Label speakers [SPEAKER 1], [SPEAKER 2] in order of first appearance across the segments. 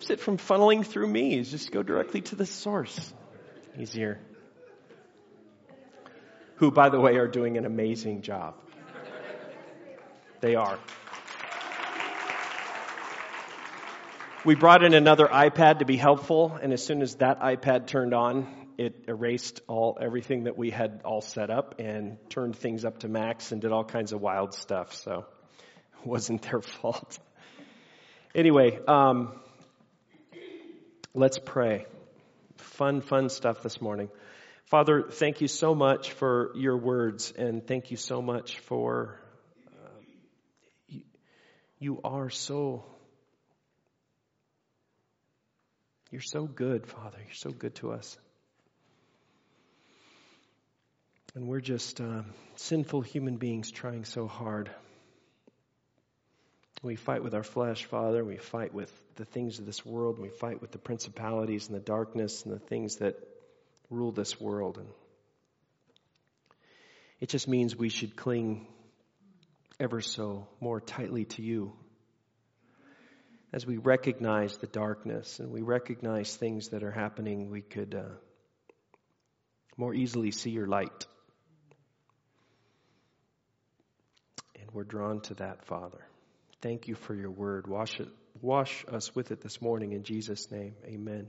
[SPEAKER 1] keeps it from funneling through me. Is just go directly to the source. Easier. Who, by the way, are doing an amazing job. They are. We brought in another iPad to be helpful, and as soon as that iPad turned on, it erased everything that we had all set up and turned things up to max and did all kinds of wild stuff. So it wasn't their fault. Anyway, let's pray. Fun stuff this morning. Father, thank you so much for your words, and thank you so much for you're so good, Father. You're so good to us. And we're just sinful human beings trying so hard. We fight with our flesh, Father. We fight with the things of this world. We fight with the principalities and the darkness and the things that rule this world. And it just means we should cling ever so more tightly to you. As we recognize the darkness and we recognize things that are happening, we could more easily see your light. And we're drawn to that, Father. Thank you for your word. Wash us with it this morning in Jesus' name. Amen.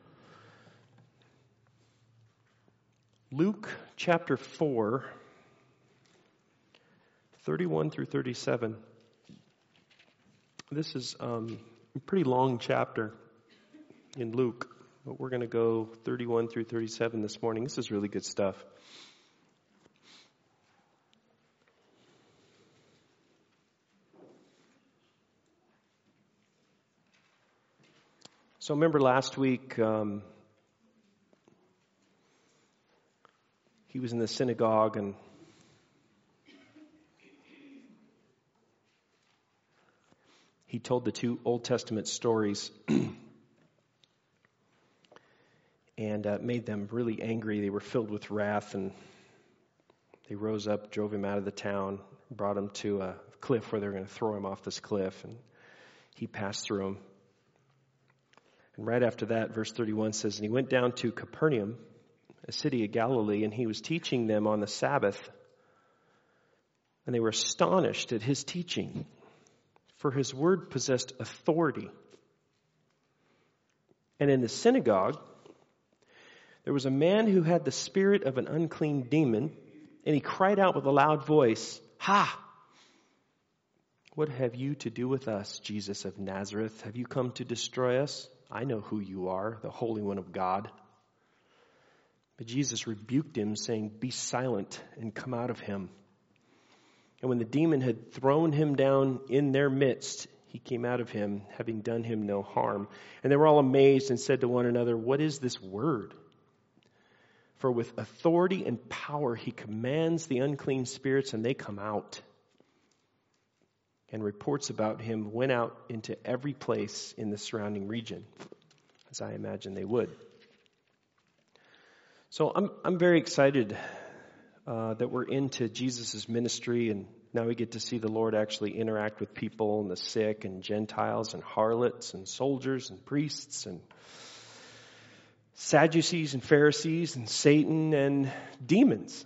[SPEAKER 1] Luke chapter 4, 31 through 37. This is a pretty long chapter in Luke, but we're going to go 31 through 37 this morning. This is really good stuff. So remember last week, he was in the synagogue and he told the two Old Testament stories and made them really angry. They were filled with wrath, and they rose up, drove him out of the town, brought him to a cliff where they were going to throw him off this cliff, and he passed through them. And right after that, verse 31 says, and he went down to Capernaum, a city of Galilee, and he was teaching them on the Sabbath. And they were astonished at his teaching, for his word possessed authority. And in the synagogue, there was a man who had the spirit of an unclean demon, and he cried out with a loud voice, "Ha! What have you to do with us, Jesus of Nazareth? Have you come to destroy us? I know who you are, the Holy One of God." But Jesus rebuked him, saying, "Be silent and come out of him." And when the demon had thrown him down in their midst, he came out of him, having done him no harm. And they were all amazed and said to one another, "What is this word?" For with authority and power he commands the unclean spirits, and they come out. And reports about him went out into every place in the surrounding region, as I imagine they would. So I'm very excited that we're into Jesus' ministry, and now we get to see the Lord actually interact with people and the sick and Gentiles and harlots and soldiers and priests and Sadducees and Pharisees and Satan and demons.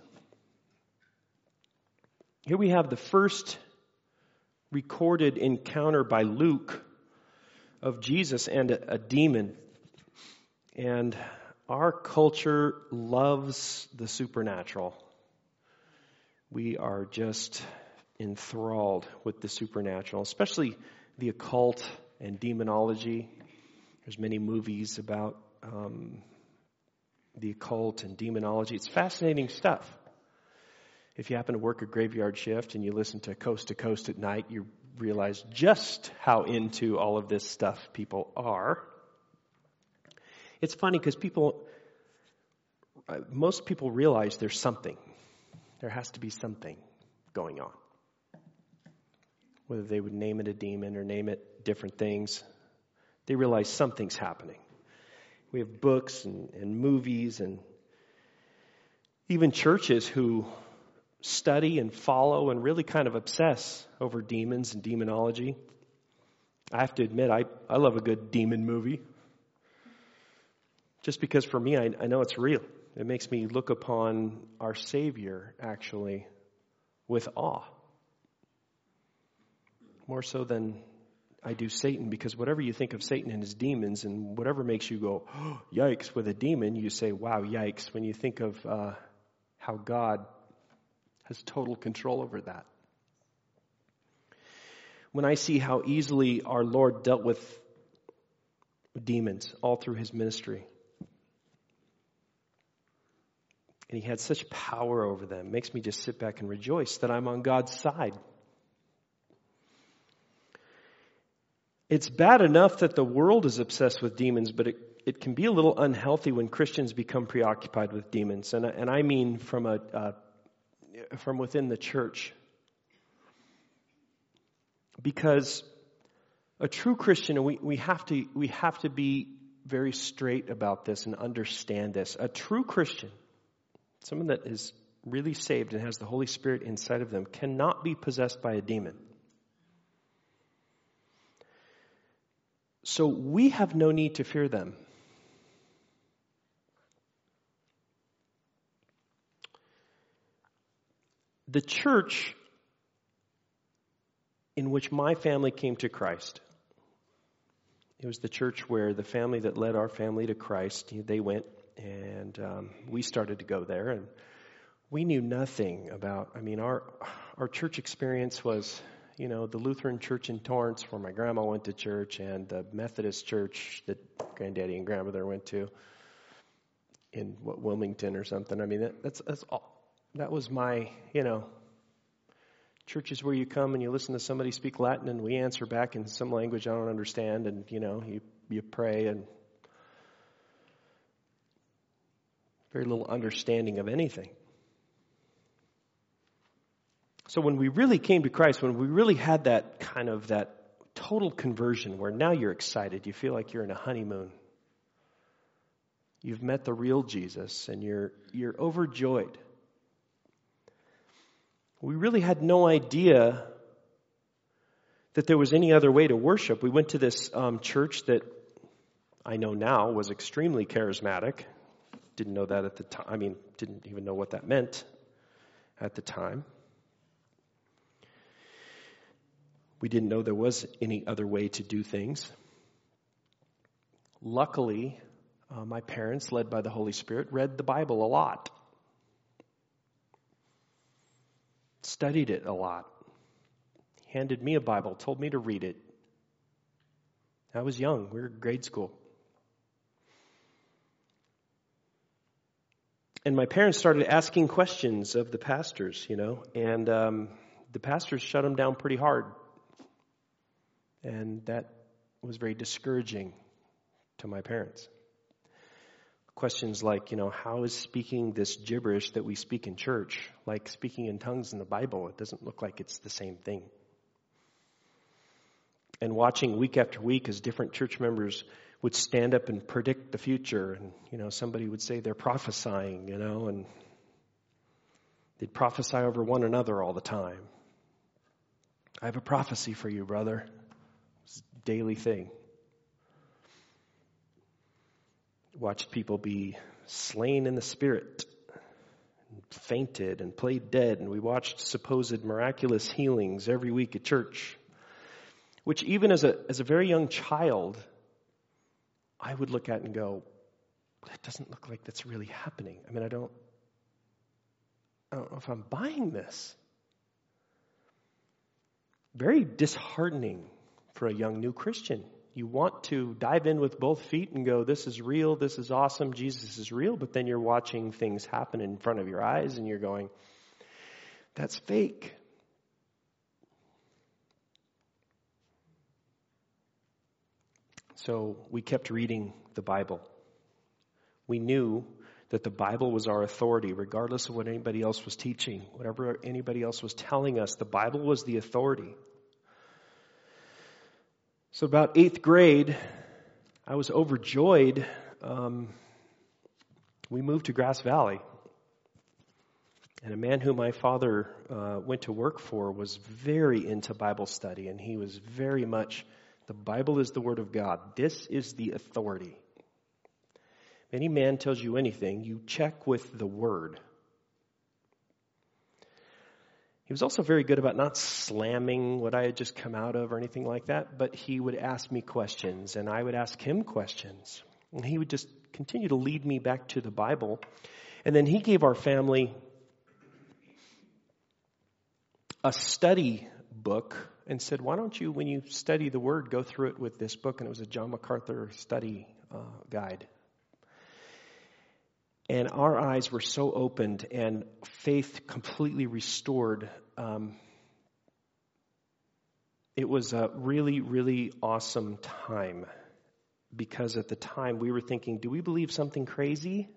[SPEAKER 1] Here we have the first recorded encounter by Luke of Jesus and a demon. And our culture loves the supernatural. We are just enthralled with the supernatural, especially the occult and demonology. There's many movies about the occult and demonology. It's fascinating stuff. If you happen to work a graveyard shift and you listen to Coast at night, you realize just how into all of this stuff people are. It's funny because most people realize there's something. There has to be something going on. Whether they would name it a demon or name it different things, they realize something's happening. We have books and movies and even churches who study and follow and really kind of obsess over demons and demonology. I have to admit, I love a good demon movie. Just because for me, I know it's real. It makes me look upon our Savior, actually, with awe. More so than I do Satan, because whatever you think of Satan and his demons, and whatever makes you go, oh, yikes, with a demon, you say, wow, yikes, when you think of how God has total control over that. When I see how easily our Lord dealt with demons all through his ministry, and he had such power over them, it makes me just sit back and rejoice that I'm on God's side. It's bad enough that the world is obsessed with demons, but it can be a little unhealthy when Christians become preoccupied with demons. And I mean from within the church. Because a true Christian, and we have to be very straight about this and understand this. A true Christian, someone that is really saved and has the Holy Spirit inside of them, cannot be possessed by a demon. So we have no need to fear them. The church in which my family came to Christ, it was the church where the family that led our family to Christ, they went, and we started to go there, and we knew nothing about, our church experience was, the Lutheran church in Torrance where my grandma went to church, and the Methodist church that granddaddy and grandmother went to in Wilmington or something. That's all. That was my, churches where you come and you listen to somebody speak Latin and we answer back in some language I don't understand, and you pray, and very little understanding of anything. So when we really came to Christ, when we really had that total conversion where now you're excited, you feel like you're in a honeymoon. You've met the real Jesus and you're overjoyed. We really had no idea that there was any other way to worship. We went to this church that I know now was extremely charismatic. Didn't know that at the time. Didn't even know what that meant at the time. We didn't know there was any other way to do things. Luckily, my parents, led by the Holy Spirit, read the Bible a lot. Studied it a lot. Handed me a Bible, told me to read it. I was young. We were in grade school. And my parents started asking questions of the pastors, and the pastors shut them down pretty hard. And that was very discouraging to my parents. Questions like, how is speaking this gibberish that we speak in church like speaking in tongues in the Bible? It doesn't look like it's the same thing. And watching week after week as different church members would stand up and predict the future. And, somebody would say they're prophesying, and they'd prophesy over one another all the time. I have a prophecy for you, brother. It's a daily thing. Watched people be slain in the spirit, and fainted and played dead, and we watched supposed miraculous healings every week at church, which even as a very young child, I would look at and go, that doesn't look like that's really happening. I don't know if I'm buying this. Very disheartening for a young new Christian. You want to dive in with both feet and go, this is real, this is awesome, Jesus is real, but then you're watching things happen in front of your eyes and you're going, that's fake. So we kept reading the Bible. We knew that the Bible was our authority, regardless of what anybody else was teaching, whatever anybody else was telling us, the Bible was the authority. So about 8th grade, I was overjoyed. We moved to Grass Valley. And a man who my father went to work for was very into Bible study. And he was very much The Bible is the Word of God. This is the authority. If any man tells you anything, you check with the Word. He was also very good about not slamming what I had just come out of or anything like that, but he would ask me questions, and I would ask him questions. And he would just continue to lead me back to the Bible. And then he gave our family a study book and said, why don't you, when you study the Word, go through it with this book? And it was a John MacArthur study guide. And our eyes were so opened and faith completely restored. It was a really, really awesome time, because at the time we were thinking, do we believe something crazy?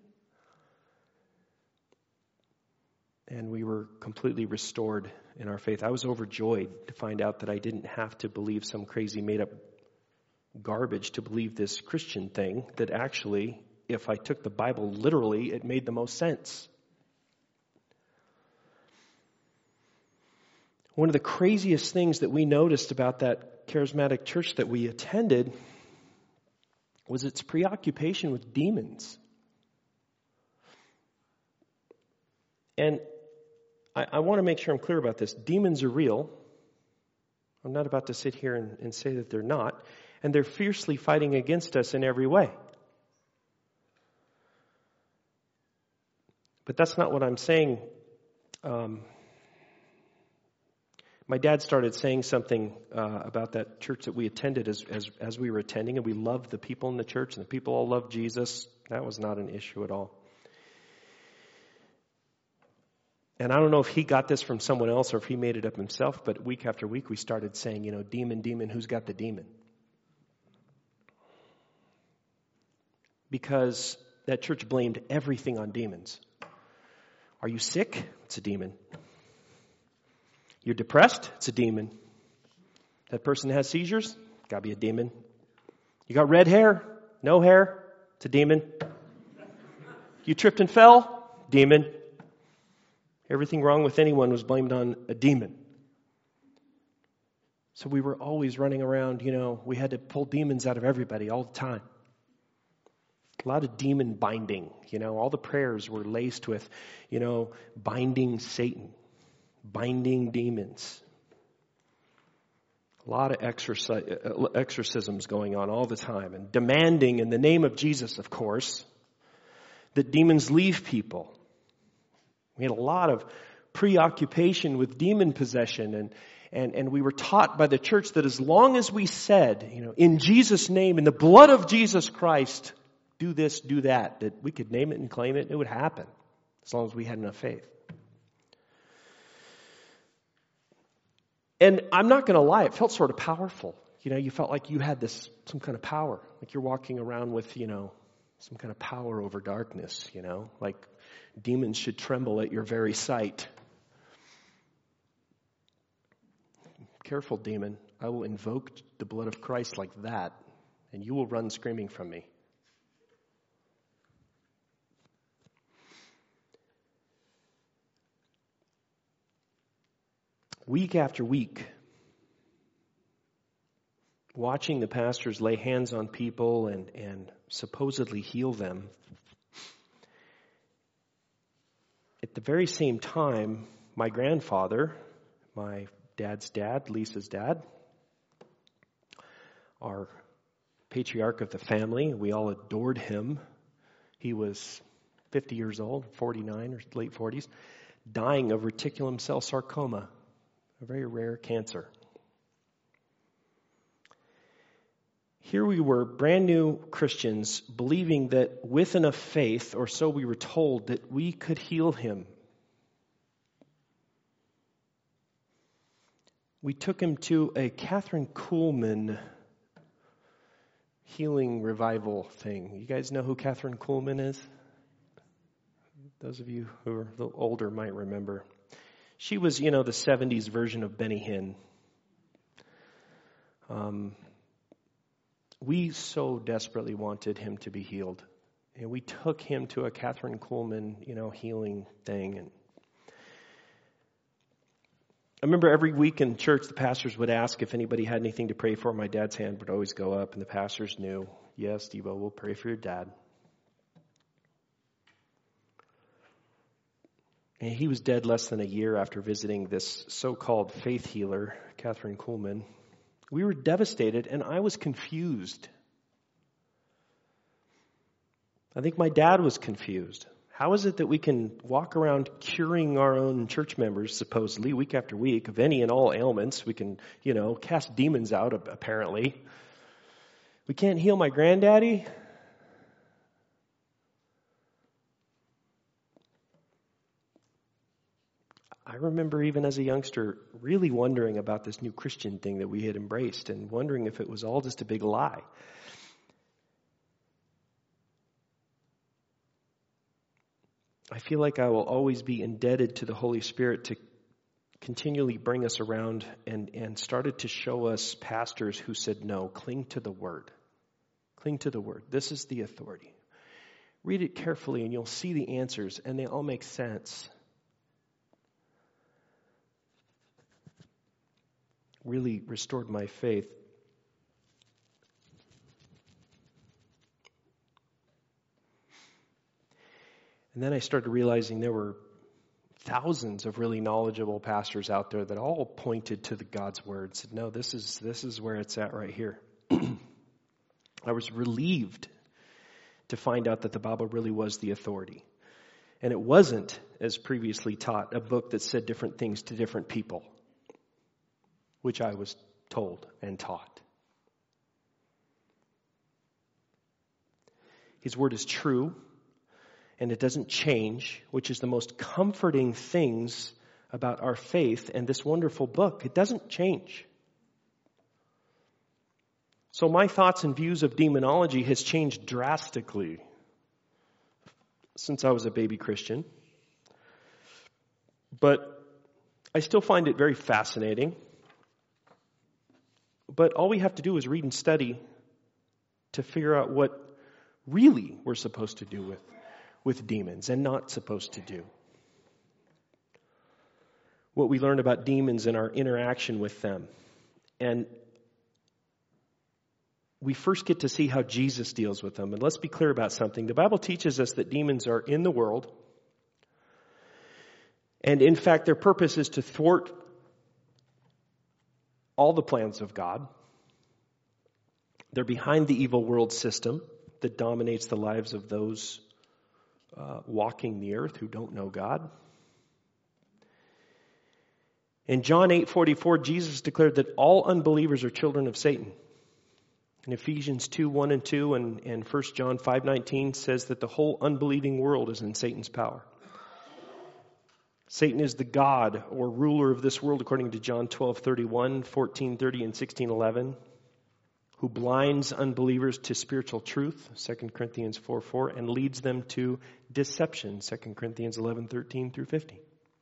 [SPEAKER 1] And we were completely restored in our faith. I was overjoyed to find out that I didn't have to believe some crazy made-up garbage to believe this Christian thing, that actually, if I took the Bible literally, it made the most sense. One of the craziest things that we noticed about that charismatic church that we attended was its preoccupation with demons. And I want to make sure I'm clear about this. Demons are real. I'm not about to sit here and say that they're not. And they're fiercely fighting against us in every way. But that's not what I'm saying. My dad started saying something about that church that we attended as we were attending, and we loved the people in the church, and the people all loved Jesus. That was not an issue at all. And I don't know if he got this from someone else or if he made it up himself, but week after week we started saying, demon, demon, who's got the demon? Because that church blamed everything on demons. Are you sick? It's a demon. You're depressed? It's a demon. That person has seizures? Gotta be a demon. You got red hair? No hair? It's a demon. You tripped and fell? Demon. Everything wrong with anyone was blamed on a demon. So we were always running around, we had to pull demons out of everybody all the time. A lot of demon binding, all the prayers were laced with, binding Satan, binding demons. A lot of exorcisms going on all the time, and demanding in the name of Jesus, of course, that demons leave people. We had a lot of preoccupation with demon possession, and we were taught by the church that as long as we said, in Jesus' name, in the blood of Jesus Christ, do this, do that we could name it and claim it, and it would happen, as long as we had enough faith. And I'm not going to lie, it felt sort of powerful. You felt like you had some kind of power, like you're walking around with, some kind of power over darkness, like demons should tremble at your very sight. Careful, demon. I will invoke the blood of Christ like that, and you will run screaming from me. Week after week, watching the pastors lay hands on people and supposedly heal them. At the very same time, my grandfather, my dad's dad, Lisa's dad, our patriarch of the family, we all adored him. He was 50 years old, 49 or late 40s, dying of reticulum cell sarcoma, a very rare cancer. Here we were, brand new Christians, believing that with enough faith, or so we were told, that we could heal him. We took him to a Catherine Kuhlman healing revival thing. You guys know who Catherine Kuhlman is? Those of you who are a little older might remember. She was, the 70s version of Benny Hinn. We so desperately wanted him to be healed. And we took him to a Catherine Kuhlman, healing thing. And I remember every week in church, the pastors would ask if anybody had anything to pray for. My dad's hand would always go up, and the pastors knew, yes, Devo, we'll pray for your dad. And he was dead less than a year after visiting this so-called faith healer, Catherine Kuhlman. We were devastated, and I was confused. I think my dad was confused. How is it that we can walk around curing our own church members, supposedly, week after week, of any and all ailments? We can, cast demons out, apparently. We can't heal my granddaddy? I remember even as a youngster really wondering about this new Christian thing that we had embraced and wondering if it was all just a big lie. I feel like I will always be indebted to the Holy Spirit to continually bring us around and started to show us pastors who said, no, cling to the Word. Cling to the Word. This is the authority. Read it carefully and you'll see the answers and they all make sense. Really restored my faith. And then I started realizing there were thousands of really knowledgeable pastors out there that all pointed to the God's Word, said, no, this is where it's at right here. I was relieved to find out that the Bible really was the authority. And it wasn't, as previously taught, a book that said different things to different people, which I was told and taught. His Word is true. And it doesn't change, which is the most comforting things about our faith and this wonderful book. It doesn't change. So my thoughts and views of demonology has changed drastically since I was a baby Christian. But I still find it very fascinating. But all we have to do is read and study to figure out what really we're supposed to do with demons and not supposed to do. What we learn about demons and our interaction with them. And we first get to see how Jesus deals with them. And let's be clear about something. The Bible teaches us that demons are in the world. And in fact, their purpose is to thwart all the plans of God. They're behind the evil world system that dominates the lives of those walking the earth who don't know God. In John 8:44, Jesus declared that all unbelievers are children of Satan. In Ephesians 2:1 and 2 and 1 John 5:19 says that the whole unbelieving world is in Satan's power. Satan is the god or ruler of this world according to John 12:31, 14:30, and 16:11. Who blinds unbelievers to spiritual truth, 2 Corinthians 4:4, and leads them to deception, 2 Corinthians 11:13 through 15.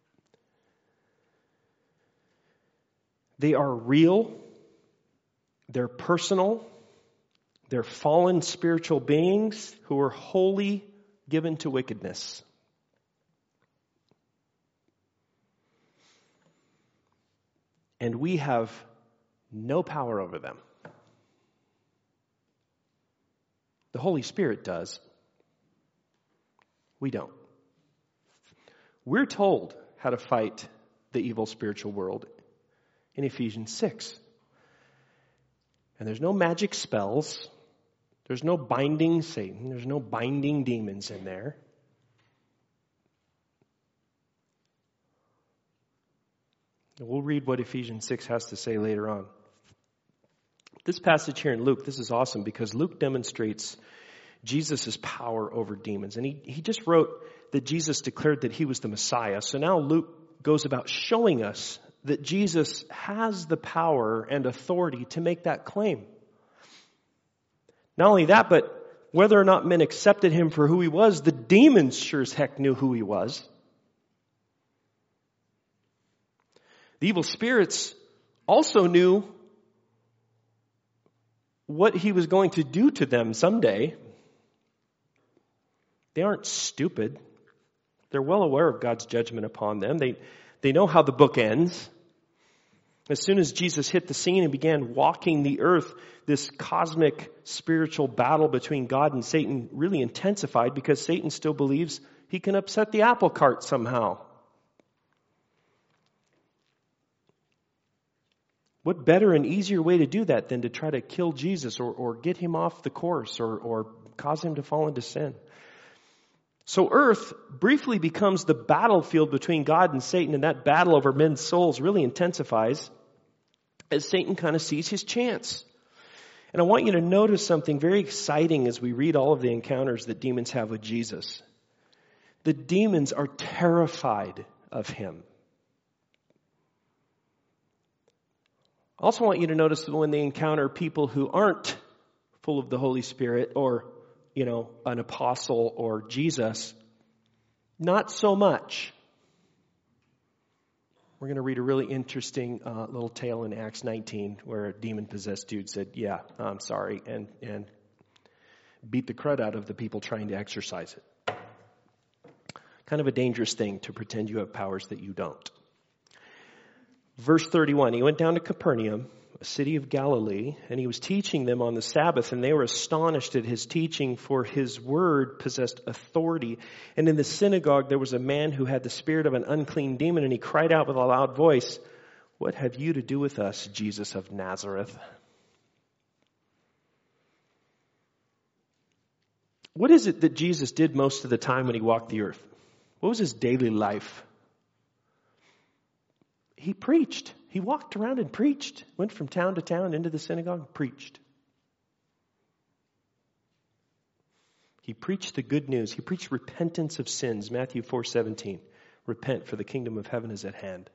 [SPEAKER 1] They are real, they're personal, they're fallen spiritual beings who are wholly given to wickedness. And we have no power over them. The Holy Spirit does. We don't. We're told how to fight the evil spiritual world in Ephesians 6. And there's no magic spells. There's no binding Satan. There's no binding demons in there. We'll read what Ephesians 6 has to say later on. This passage here in Luke, this is awesome because Luke demonstrates Jesus' power over demons. And he just wrote that Jesus declared that he was the Messiah. So now Luke goes about showing us that Jesus has the power and authority to make that claim. Not only that, but whether or not men accepted him for who he was, the demons sure as heck knew who he was. The evil spirits also knew what he was going to do to them someday. They aren't stupid. They're well aware of God's judgment upon them. They know how the book ends. As soon as Jesus hit the scene and began walking the earth, this cosmic spiritual battle between God and Satan really intensified because Satan still believes he can upset the apple cart somehow. What better and easier way to do that than to try to kill Jesus or get him off the course or cause him to fall into sin? So earth briefly becomes the battlefield between God and Satan, and that battle over men's souls really intensifies as Satan kind of sees his chance. And I want you to notice something very exciting as we read all of the encounters that demons have with Jesus. The demons are terrified of him. I also want you to notice that when they encounter people who aren't full of the Holy Spirit or, an apostle or Jesus, not so much. We're going to read a really interesting little tale in Acts 19 where a demon-possessed dude said, yeah, I'm sorry, and beat the crud out of the people trying to exercise it. Kind of a dangerous thing to pretend you have powers that you don't. Verse 31, he went down to Capernaum, a city of Galilee, and he was teaching them on the Sabbath, and they were astonished at his teaching, for his word possessed authority. And in the synagogue there was a man who had the spirit of an unclean demon, and he cried out with a loud voice, "What have you to do with us, Jesus of Nazareth?" What is it that Jesus did most of the time when he walked the earth? What was his daily life? He preached. He walked around and preached. Went from town to town into the synagogue, preached. He preached the good news. He preached repentance of sins. Matthew 4:17. Repent, for the kingdom of heaven is at hand.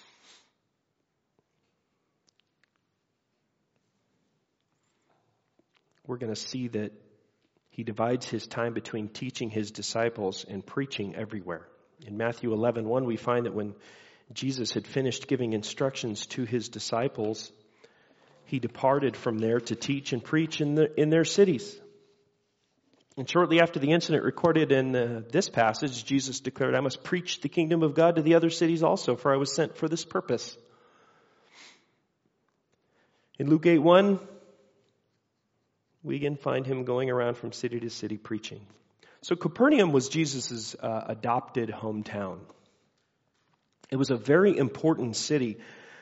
[SPEAKER 1] We're going to see that he divides his time between teaching his disciples and preaching everywhere. In Matthew 11:1, we find that when Jesus had finished giving instructions to his disciples, he departed from there to teach and preach in their cities. And shortly after the incident recorded in this passage, Jesus declared, "I must preach the kingdom of God to the other cities also, for I was sent for this purpose." In Luke 8:1, we again find him going around from city to city preaching. So Capernaum was Jesus' adopted hometown. It was a very important city,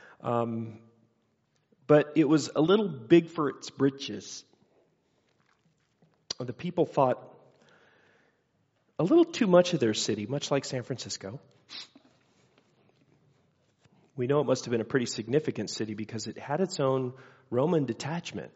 [SPEAKER 1] but it was a little big for its britches. The people thought a little too much of their city, much like San Francisco. We know it must have been a pretty significant city because it had its own Roman detachment.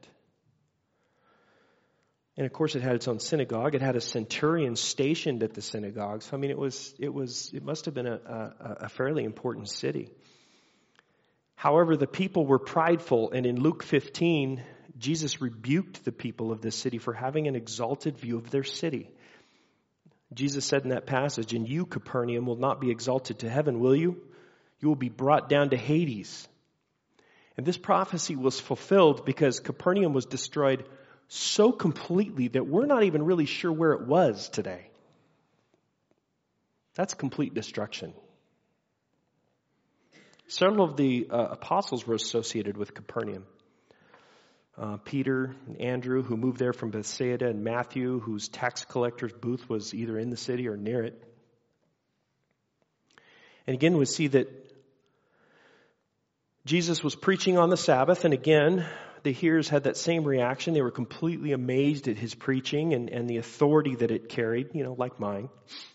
[SPEAKER 1] And of course, it had its own synagogue. It had a centurion stationed at the synagogue. So, it must have been a fairly important city. However, the people were prideful, and in Luke 15, Jesus rebuked the people of this city for having an exalted view of their city. Jesus said in that passage, "And you, Capernaum, will not be exalted to heaven, will you? You will be brought down to Hades." And this prophecy was fulfilled because Capernaum was destroyed so completely that we're not even really sure where it was today. That's complete destruction. Several of the apostles were associated with Capernaum. Peter and Andrew, who moved there from Bethsaida, and Matthew, whose tax collector's booth was either in the city or near it. And again, we see that Jesus was preaching on the Sabbath, and again, the hearers had that same reaction. They were completely amazed at his preaching and the authority that it carried, like mine.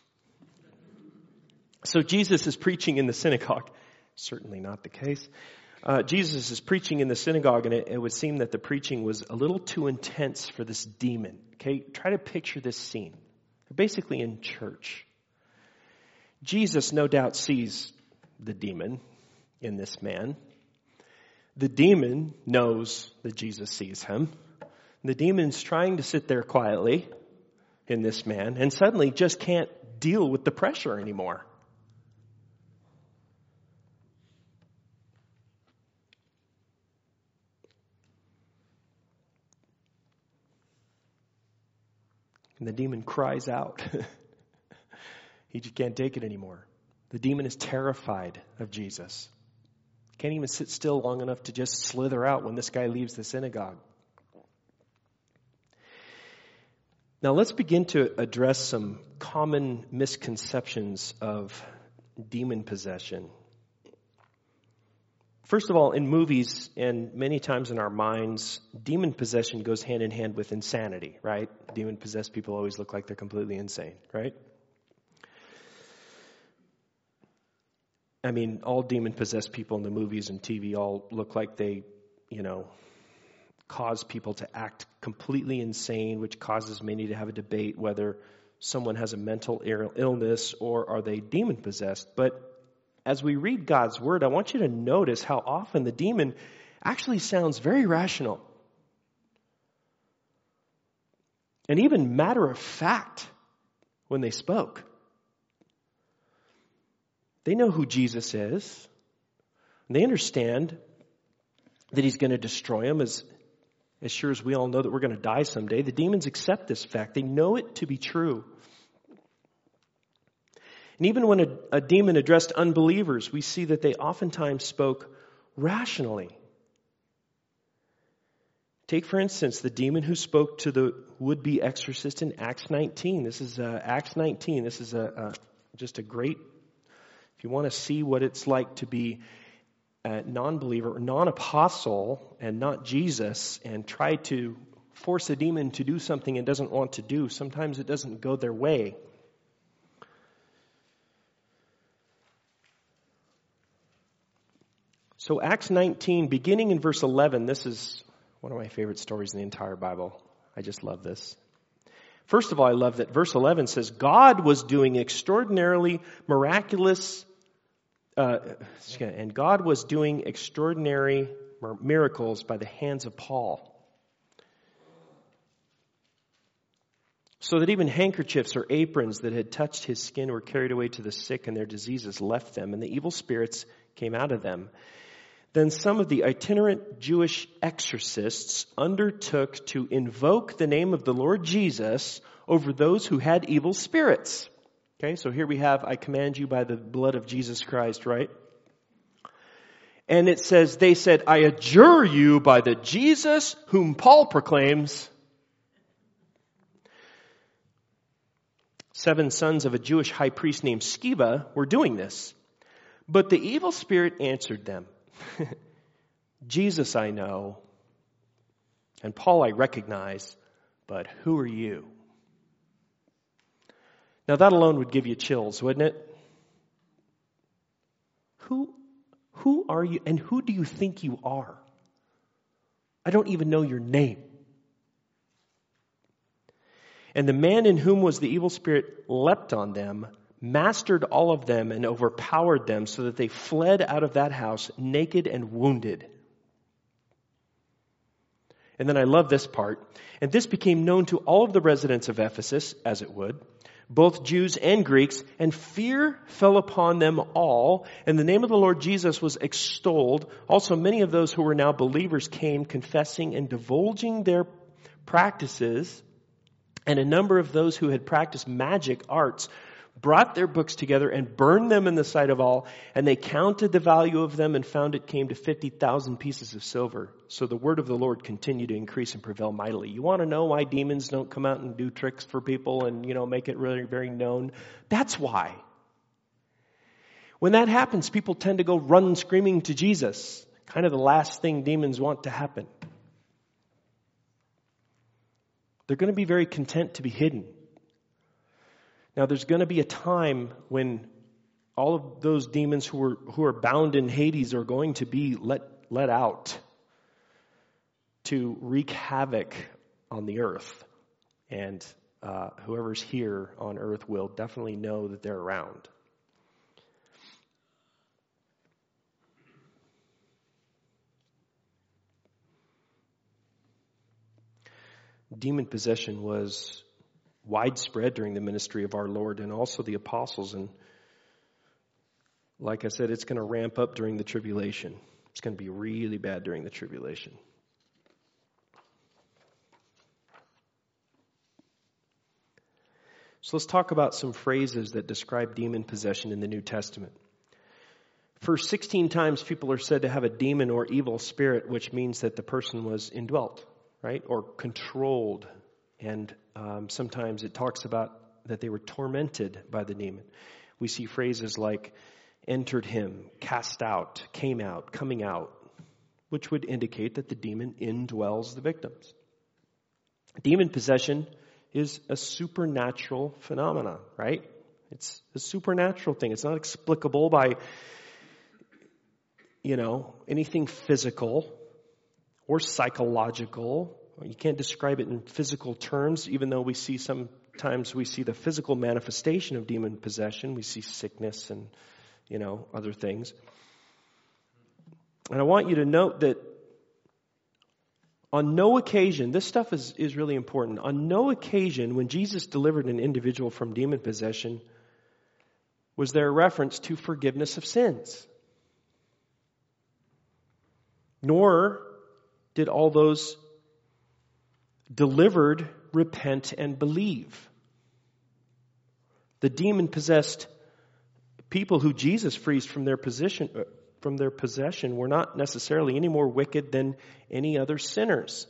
[SPEAKER 1] So Jesus is preaching in the synagogue. Certainly not the case. Jesus is preaching in the synagogue, and it would seem that the preaching was a little too intense for this demon. Okay, try to picture this scene. They're basically in church. Jesus no doubt sees the demon in this man. The demon knows that Jesus sees him. The demon's trying to sit there quietly in this man and suddenly just can't deal with the pressure anymore. And the demon cries out. He just can't take it anymore. The demon is terrified of Jesus. Can't even sit still long enough to just slither out when this guy leaves the synagogue. Now let's begin to address some common misconceptions of demon possession. First of all, in movies and many times in our minds, demon possession goes hand in hand with insanity, right? Demon-possessed people always look like they're completely insane, right? I mean, all demon-possessed people in the movies and TV all look like they, cause people to act completely insane, which causes many to have a debate whether someone has a mental illness or are they demon-possessed. But as we read God's word, I want you to notice how often the demon actually sounds very rational. And even matter of fact when they spoke. They know who Jesus is. And they understand that he's going to destroy them as sure as we all know that we're going to die someday. The demons accept this fact. They know it to be true. And even when a demon addressed unbelievers, we see that they oftentimes spoke rationally. Take, for instance, the demon who spoke to the would-be exorcist in Acts 19. This is Acts 19. This is just a great, if you want to see what it's like to be a non-believer, non-apostle, and not Jesus, and try to force a demon to do something it doesn't want to do, sometimes it doesn't go their way. So Acts 19, beginning in verse 11, this is one of my favorite stories in the entire Bible. I just love this. First of all, I love that verse 11 says, God was doing extraordinarily miraculous and God was doing extraordinary miracles by the hands of Paul. So that even handkerchiefs or aprons that had touched his skin were carried away to the sick, and their diseases left them, and the evil spirits came out of them. Then some of the itinerant Jewish exorcists undertook to invoke the name of the Lord Jesus over those who had evil spirits. Okay, so here we have, I command you by the blood of Jesus Christ, right? And it says, they said, I adjure you by the Jesus whom Paul proclaims. 7 sons of a Jewish high priest named Sceva were doing this. But the evil spirit answered them, Jesus I know, and Paul I recognize, but who are you? Now that alone would give you chills, wouldn't it? Who are you and who do you think you are? I don't even know your name. And the man in whom was the evil spirit leapt on them, mastered all of them, and overpowered them, so that they fled out of that house naked and wounded. And then I love this part. And this became known to all of the residents of Ephesus, as it would, both Jews and Greeks, and fear fell upon them all, and the name of the Lord Jesus was extolled. Also many of those who were now believers came, confessing and divulging their practices, and a number of those who had practiced magic arts brought their books together and burned them in the sight of all, and they counted the value of them and found it came to 50,000 pieces of silver. So the word of the Lord continued to increase and prevail mightily. You want to know why demons don't come out and do tricks for people and, make it really very known? That's why. When that happens, people tend to go run screaming to Jesus. Kind of the last thing demons want to happen. They're going to be very content to be hidden. Now, there's going to be a time when all of those demons who are bound in Hades are going to be let out to wreak havoc on the earth. And whoever's here on earth will definitely know that they're around. Demon possession was widespread during the ministry of our Lord and also the apostles. And like I said, it's going to ramp up during the tribulation. It's going to be really bad during the tribulation. So let's talk about some phrases that describe demon possession in the New Testament. First 16 times people are said to have a demon or evil spirit, which means that the person was indwelt, right? Or controlled. And sometimes it talks about that they were tormented by the demon. We see phrases like entered him, cast out, came out, coming out, which would indicate that the demon indwells the victims. Demon possession is a supernatural phenomenon, right? It's a supernatural thing. It's not explicable by, anything physical or psychological. You can't describe it in physical terms, even though sometimes we see the physical manifestation of demon possession. We see sickness and, other things. And I want you to note that on no occasion, this stuff is really important. On no occasion when Jesus delivered an individual from demon possession was there a reference to forgiveness of sins. Nor did all those delivered repent and believe. The demon-possessed people who Jesus frees from their possession were not necessarily any more wicked than any other sinners.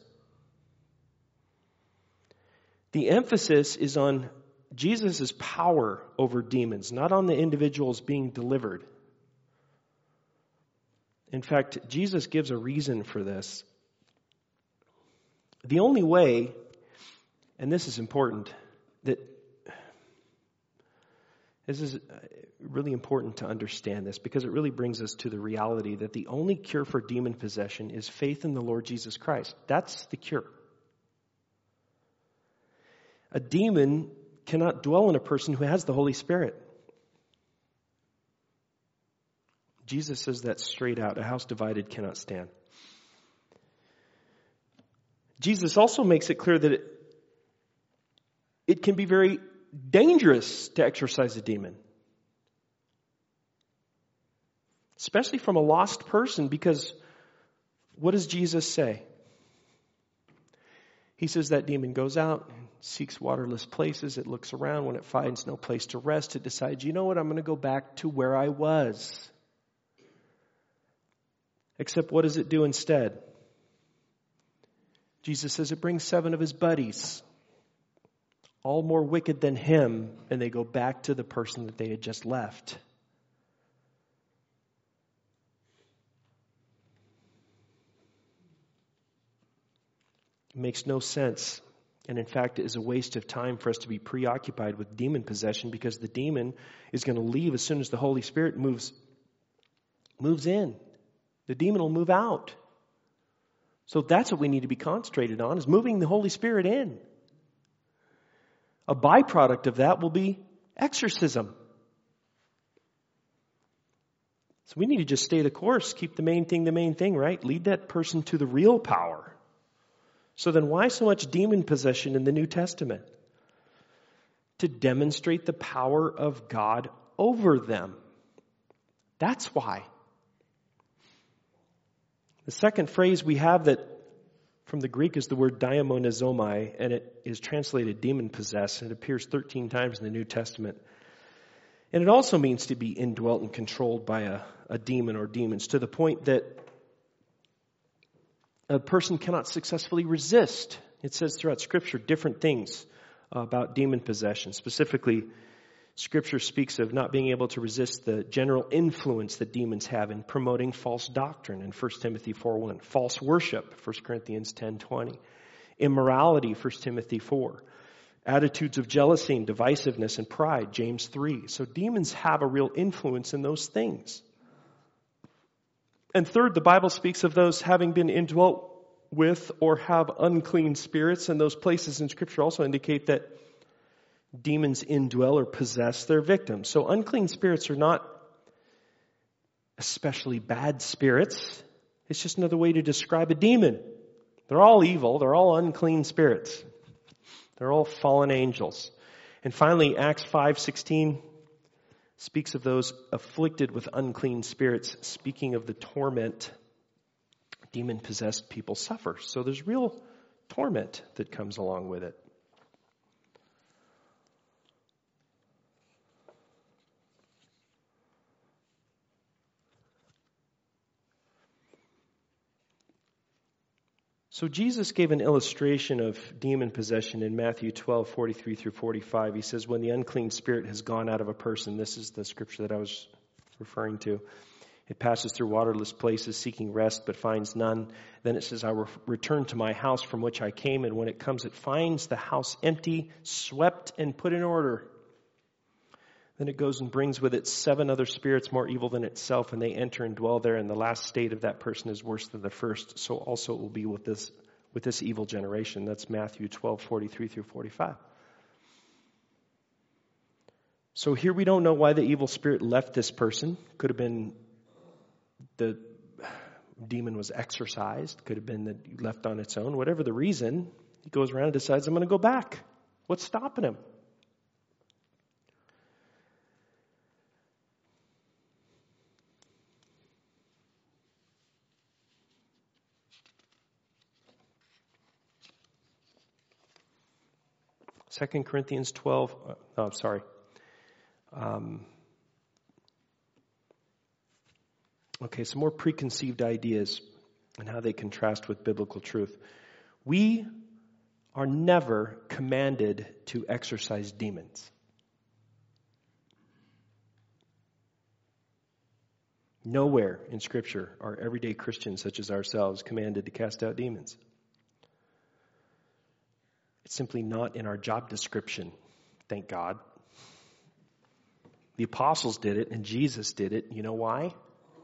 [SPEAKER 1] The emphasis is on Jesus' power over demons, not on the individuals being delivered. In fact, Jesus gives a reason for this. The only way, and this is important, that this is really important to understand this because it really brings us to the reality that the only cure for demon possession is faith in the Lord Jesus Christ. That's the cure. A demon cannot dwell in a person who has the Holy Spirit. Jesus says that straight out. A house divided cannot stand. Jesus also makes it clear that it can be very dangerous to exorcise a demon. Especially from a lost person, because what does Jesus say? He says that demon goes out and seeks waterless places. It looks around. When it finds no place to rest, it decides, you know what, I'm going to go back to where I was. Except what does it do instead? Jesus says it brings 7 of his buddies, all more wicked than him, and they go back to the person that they had just left. It makes no sense. And in fact, it is a waste of time for us to be preoccupied with demon possession, because the demon is going to leave as soon as the Holy Spirit moves in. The demon will move out. So that's what we need to be concentrated on, is moving the Holy Spirit in. A byproduct of that will be exorcism. So we need to just stay the course, keep the main thing, right? Lead that person to the real power. So then why so much demon possession in the New Testament? To demonstrate the power of God over them. That's why. The second phrase we have that from the Greek is the word daemonizomai, and it is translated demon-possessed. It appears 13 times in the New Testament. And it also means to be indwelt and controlled by a demon or demons, to the point that a person cannot successfully resist. It says throughout Scripture different things about demon possession. Specifically, Scripture speaks of not being able to resist the general influence that demons have in promoting false doctrine in 1 Timothy 4:1. False worship, 1 Corinthians 10:20. Immorality, 1 Timothy 4. Attitudes of jealousy and divisiveness and pride, James 3. So demons have a real influence in those things. And third, the Bible speaks of those having been indwelt with or have unclean spirits, and those places in Scripture also indicate that demons indwell or possess their victims. So unclean spirits are not especially bad spirits. It's just another way to describe a demon. They're all evil. They're all unclean spirits. They're all fallen angels. And finally, Acts 5:16 speaks of those afflicted with unclean spirits, speaking of the torment demon-possessed people suffer. So there's real torment that comes along with it. So Jesus gave an illustration of demon possession in Matthew 12:43 through 45. He says, when the unclean spirit has gone out of a person, this is the scripture that I was referring to, it passes through waterless places seeking rest but finds none. Then it says, I will return to my house from which I came, and when it comes it finds the house empty, swept, and put in order. Then it goes and brings with it 7 other spirits more evil than itself, and they enter and dwell there, and the last state of that person is worse than the first. So also it will be with this evil generation. That's Matthew 12:43 through 45. So here we don't know why the evil spirit left this person. Could have been the demon was exorcised. Could have been that he left on its own. Whatever the reason, he goes around and decides, I'm going to go back. What's stopping him? Second Corinthians 12, some more preconceived ideas and how they contrast with biblical truth. We are never commanded to exorcise demons. Nowhere in Scripture are everyday Christians such as ourselves commanded to cast out demons. It's simply not in our job description, thank God. The apostles did it and Jesus did it. You know why?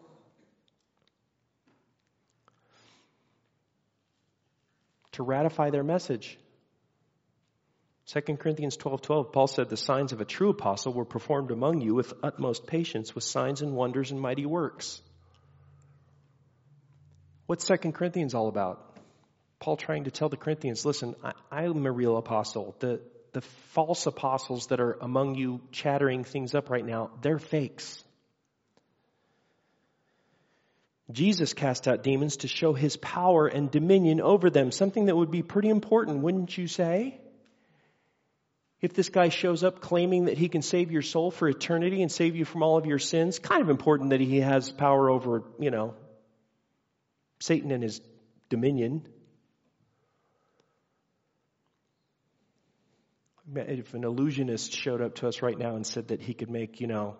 [SPEAKER 1] To ratify their message. 2 Corinthians 12:12, Paul said, the signs of a true apostle were performed among you with utmost patience, with signs and wonders and mighty works. What's 2 Corinthians all about? Paul trying to tell the Corinthians, listen, I'm a real apostle. The false apostles that are among you chattering things up right now, they're fakes. Jesus cast out demons to show his power and dominion over them, something that would be pretty important, wouldn't you say? If this guy shows up claiming that he can save your soul for eternity and save you from all of your sins, kind of important that he has power over, Satan and his dominion. If an illusionist showed up to us right now and said that he could make, the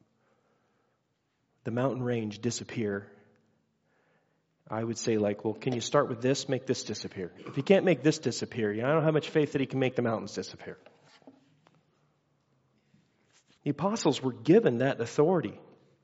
[SPEAKER 1] mountain range disappear, I would say well, can you start with this, make this disappear? If he can't make this disappear, I don't have much faith that he can make the mountains disappear. The apostles were given that authority.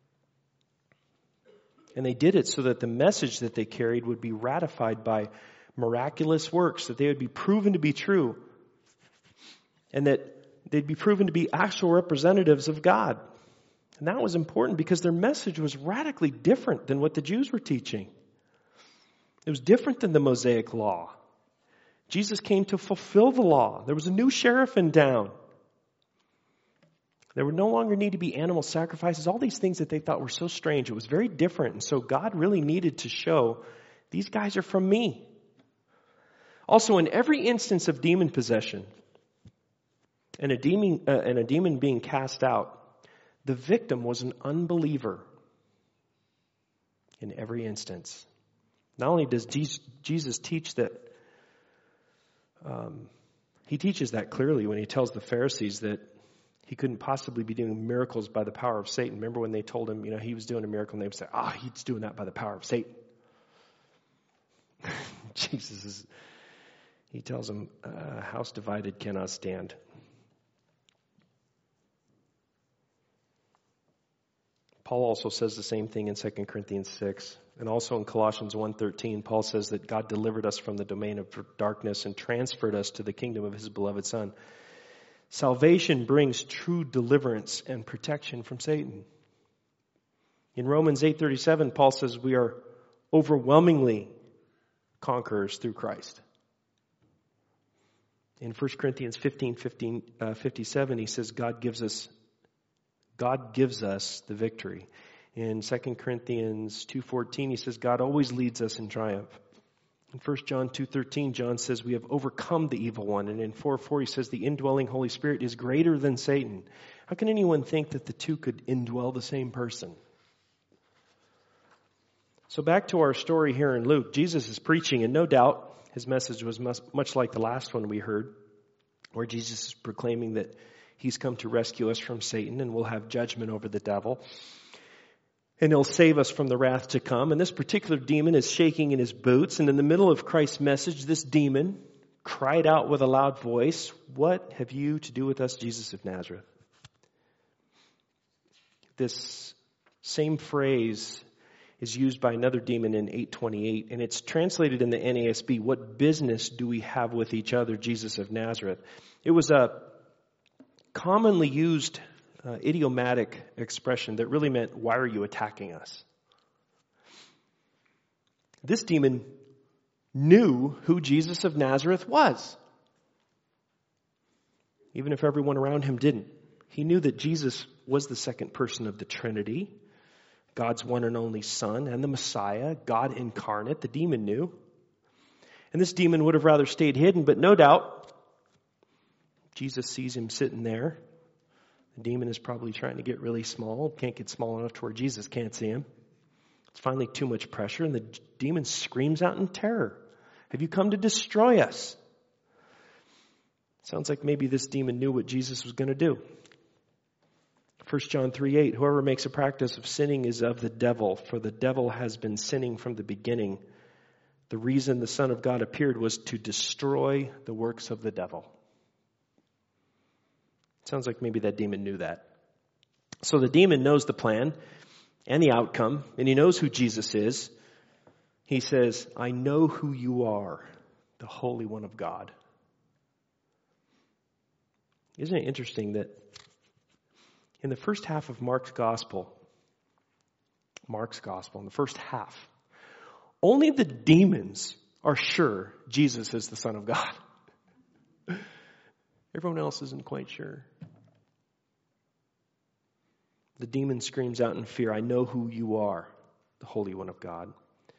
[SPEAKER 1] And they did it so that the message that they carried would be ratified by miraculous works, that they would be proven to be true, and that they'd be proven to be actual representatives of God. And that was important because their message was radically different than what the Jews were teaching. It was different than the Mosaic law. Jesus came to fulfill the law. There was a new sheriff in town. There would no longer need to be animal sacrifices, all these things that they thought were so strange. It was very different. And so God really needed to show, these guys are from me. Also, in every instance of demon possession and a demon being cast out, the victim was an unbeliever in every instance. Not only does Jesus teach that, he teaches that clearly when he tells the Pharisees that he couldn't possibly be doing miracles by the power of Satan. Remember when they told him, he was doing a miracle, and they would say, he's doing that by the power of Satan. He tells them, house divided cannot stand. Paul also says the same thing in 2 Corinthians 6. And also in Colossians 1:13, Paul says that God delivered us from the domain of darkness and transferred us to the kingdom of his beloved Son. Salvation brings true deliverance and protection from Satan. In Romans 8:37, Paul says we are overwhelmingly conquerors through Christ. In 1 Corinthians 15:57, he says God gives us the victory. In 2 Corinthians 2:14, he says God always leads us in triumph. In 1 John 2:13, John says we have overcome the evil one. And in 4:4, he says the indwelling Holy Spirit is greater than Satan. How can anyone think that the two could indwell the same person? So back to our story here in Luke. Jesus is preaching, and no doubt his message was much like the last one we heard, where Jesus is proclaiming that he's come to rescue us from Satan and will have judgment over the devil. And he'll save us from the wrath to come. And this particular demon is shaking in his boots. And in the middle of Christ's message, this demon cried out with a loud voice, "What have you to do with us, Jesus of Nazareth?" This same phrase is used by another demon in 8:28, and it's translated in the NASB, "What business do we have with each other, Jesus of Nazareth?" It was a commonly used idiomatic expression that really meant, "Why are you attacking us?" This demon knew who Jesus of Nazareth was, even if everyone around him didn't. He knew that Jesus was the second person of the Trinity, God's one and only Son, and the Messiah, God incarnate. The demon knew. And this demon would have rather stayed hidden, but no doubt, Jesus sees him sitting there. The demon is probably trying to get really small, can't get small enough to where Jesus can't see him. It's finally too much pressure, and the demon screams out in terror, "Have you come to destroy us?" Sounds like maybe this demon knew what Jesus was going to do. 1 John 3:8, "Whoever makes a practice of sinning is of the devil, for the devil has been sinning from the beginning. The reason the Son of God appeared was to destroy the works of the devil." Sounds like maybe that demon knew that. So the demon knows the plan and the outcome, and he knows who Jesus is. He says, "I know who you are, the Holy One of God." Isn't it interesting that in the first half of Mark's gospel, in the first half, only the demons are sure Jesus is the Son of God. Everyone else isn't quite sure. The demon screams out in fear, "I know who you are, the Holy One of God."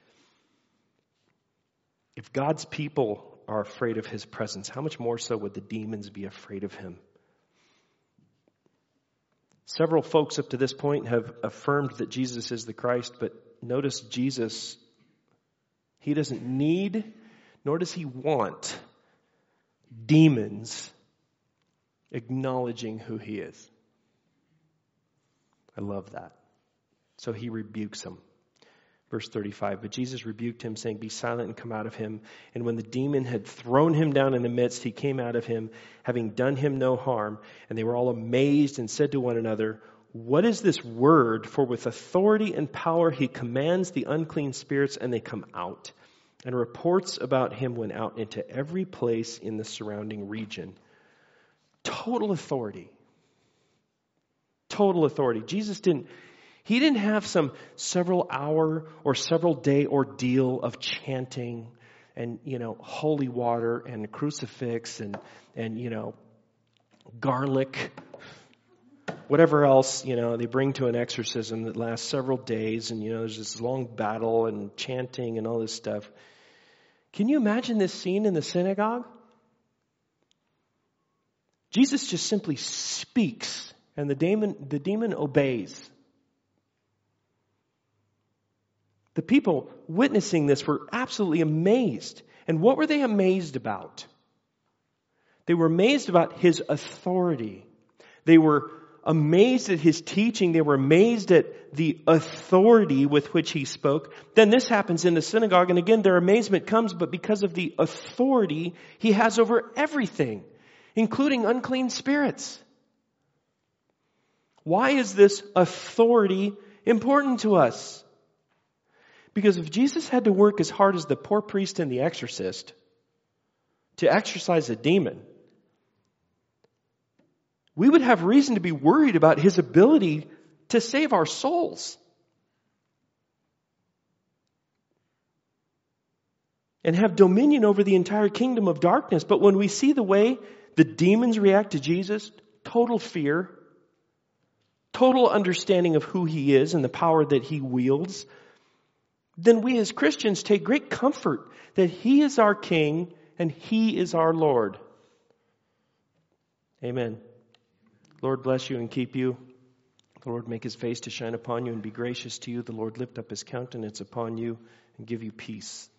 [SPEAKER 1] If God's people are afraid of his presence, how much more so would the demons be afraid of him? Several folks up to this point have affirmed that Jesus is the Christ, but notice Jesus, he doesn't need, nor does he want demons acknowledging who he is. I love that. So he rebukes them. Verse 35, "But Jesus rebuked him, saying, 'Be silent and come out of him.' And when the demon had thrown him down in the midst, he came out of him, having done him no harm. And they were all amazed and said to one another, 'What is this word? For with authority and power he commands the unclean spirits, and they come out.' And reports about him went out into every place in the surrounding region." Total authority. Total authority. Jesus didn't have some several hour or several day ordeal of chanting and, holy water and crucifix and garlic, whatever else, they bring to an exorcism that lasts several days. And, there's this long battle and chanting and all this stuff. Can you imagine this scene in the synagogue? Jesus just simply speaks and the demon obeys. The people witnessing this were absolutely amazed. And what were they amazed about? They were amazed about his authority. They were amazed at his teaching. They were amazed at the authority with which he spoke. Then this happens in the synagogue, and again their amazement comes, but because of the authority he has over everything, including unclean spirits. Why is this authority important to us? Because if Jesus had to work as hard as the poor priest and the exorcist to exorcise a demon, we would have reason to be worried about his ability to save our souls. And have dominion over the entire kingdom of darkness. But when we see the way the demons react to Jesus, total fear, total understanding of who he is and the power that he wields, then we as Christians take great comfort that he is our King and he is our Lord. Amen. Lord bless you and keep you. The Lord make his face to shine upon you and be gracious to you. The Lord lift up his countenance upon you and give you peace.